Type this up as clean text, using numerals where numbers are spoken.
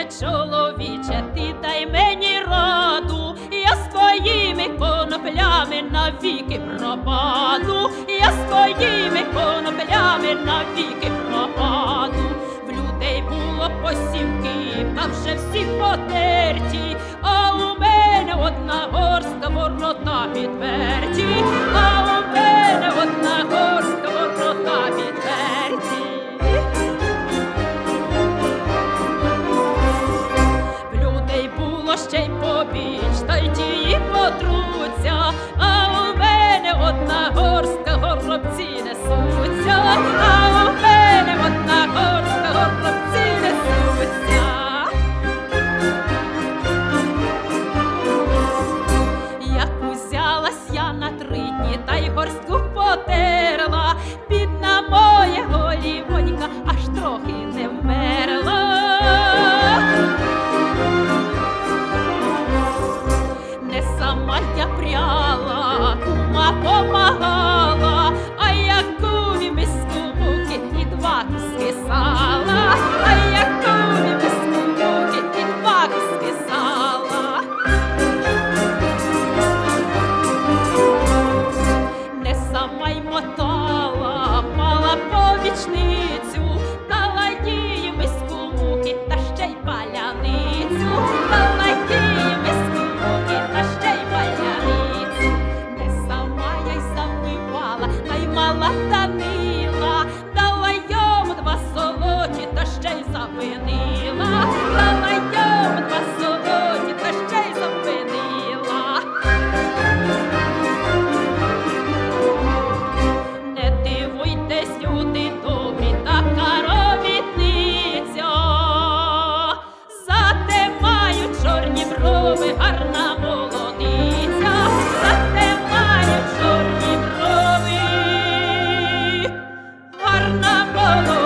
чоловіче, ти дай мені раду, я з твоїми коноплями навіки пропаду, я з твоїми коноплями навіки пропаду. В людей було по 7 кіп, та вже всі потерті, а у мене одна горстка, ворота відверті, а у мене одна горстка, ворота відверті. В людей було ще й побіч, та й ті потруться, а у мене одна горстка, горобці несуться, а у мене одна горстка, горобці несуться. Як узялась я на 3 дні, та й горстку потерла, бідна моя голівонька аж трохи не вмерла. Не сама я пряла, кума помагала, а я кумі миску муки і 2 куски сала, а я кумі миску муки і 2 куски сала. Не сама й мотала, мала помічницю, дала їй миску муки та ще й паляницю, дала їй миску муки та ще й паляницю. Не сама я й завивала, та й мала Данила, дала йому 2 солоті та ще й завинила, дала йому 2 солоті та ще й завинила. Не дивуйтесь, люди добрі, така робітниця, зате маю чорні брови, гарна молодиця, зате маю чорні брови, гарна молодиця.